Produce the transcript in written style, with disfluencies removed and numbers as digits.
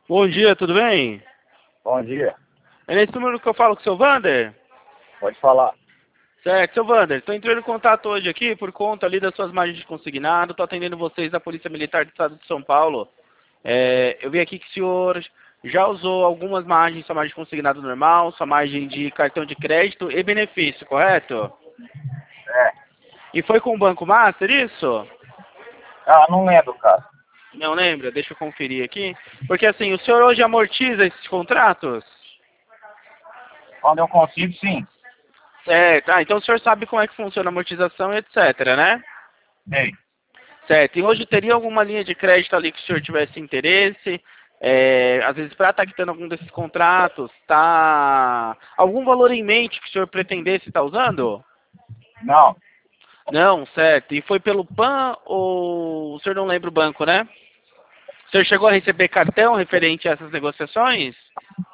Bom dia, tudo bem? Bom dia. É nesse número que eu falo com o seu Vander? Pode falar. Certo, seu Vander, estou entrando em contato hoje aqui por conta ali das suas margens de consignado, estou atendendo vocês da Polícia Militar do Estado de São Paulo. Eu vi aqui que o senhor já usou algumas margens, sua margem de consignado normal, sua margem de cartão de crédito e benefício, correto? É. E foi com o Banco Master, isso? Ah, não lembro, cara. Não lembra? Deixa eu conferir aqui. Porque assim, o senhor hoje amortiza esses contratos? Quando eu consigo, sim. Certo. Então o senhor sabe como é que funciona a amortização e etc, né? Ei. Certo. E hoje teria alguma linha de crédito ali que o senhor tivesse interesse? Às vezes para estar quitando algum desses contratos, tá? Algum valor em mente que o senhor pretendesse estar usando? Não. Não, certo. E foi pelo PAN ou o senhor não lembra o banco, né? O senhor chegou a receber cartão referente a essas negociações?